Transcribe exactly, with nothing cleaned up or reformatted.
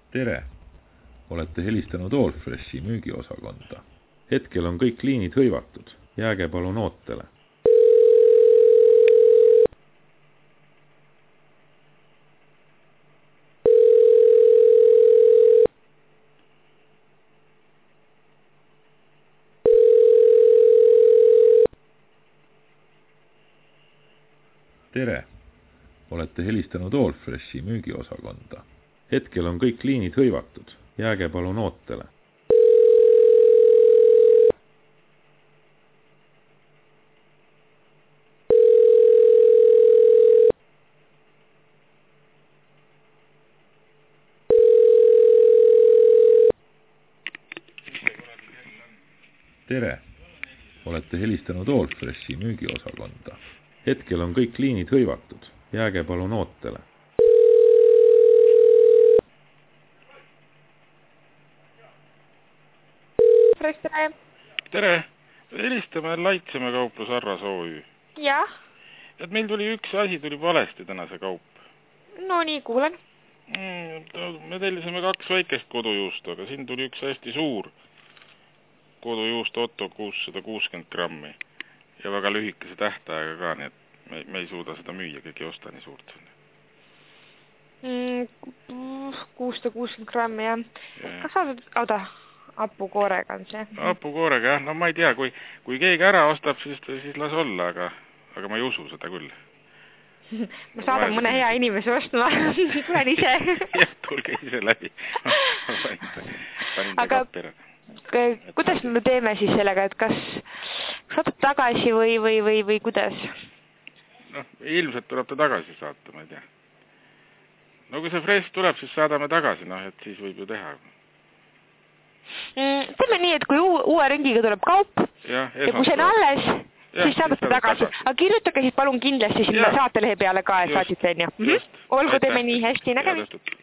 Tere! Olete helistanud Allfreshi müügiosakonda. Hetkel on kõik liinid hõivatud. Jääge palun ootele. Tere! Olete helistanud Allfreshi müügiosakonda. Hetkel on kõik liinid hõivatud. Jääge palun ootele. Tere! Olete helistanud Allfreshi müügiosakonda. Hetkel on kõik liinid hõivatud. Jääge palun ootele. Tere! Tere! Helistame Laitseme kauplus Arras O Ü. Jah. Et meil tuli üks asi, tuli valesti täna see kaup. No nii, kuulen. Mm, me tellisime kaks väikest kodujuustu, aga siin tuli üks hästi suur kodujuust Otto kuussada kuuskümmend grammi. Ja väga lühikese tähtaega ka, nii et me, me ei suuda seda müüa, keegi ei osta nii suurt. Mm, kuussada kuuskümmend grammi, jah. Ja. Kas saad, oda, hapukoorega on see? Hapukoorega, jah. No ma ei tea, kui, kui keegi ära ostab, siis, siis las olla, aga, aga ma ei usu seda küll. Ma saadan mõne hea inimese ostma. Tulen ise. Jah, tulge ise läbi. Panin ta kappira. Kuidas me teeme siis sellega, et kas saadad tagasi või, või, või, või kuidas? No, ilmselt tuleb ta tagasi saata, ma ei tea. No kui see fresh tuleb, siis saadame tagasi, noh, et siis võib ju teha. Mm, teeme nii, et kui uue ringiga tuleb kaup ja, ja kui see on alles, ja, siis saadate tagasi. tagasi. Aga kirjutage siis palun kindlasti sinna saatelehe peale ka, et saatsite enne. Mm -hmm. Olgu, teeme nii hästi, nägemist.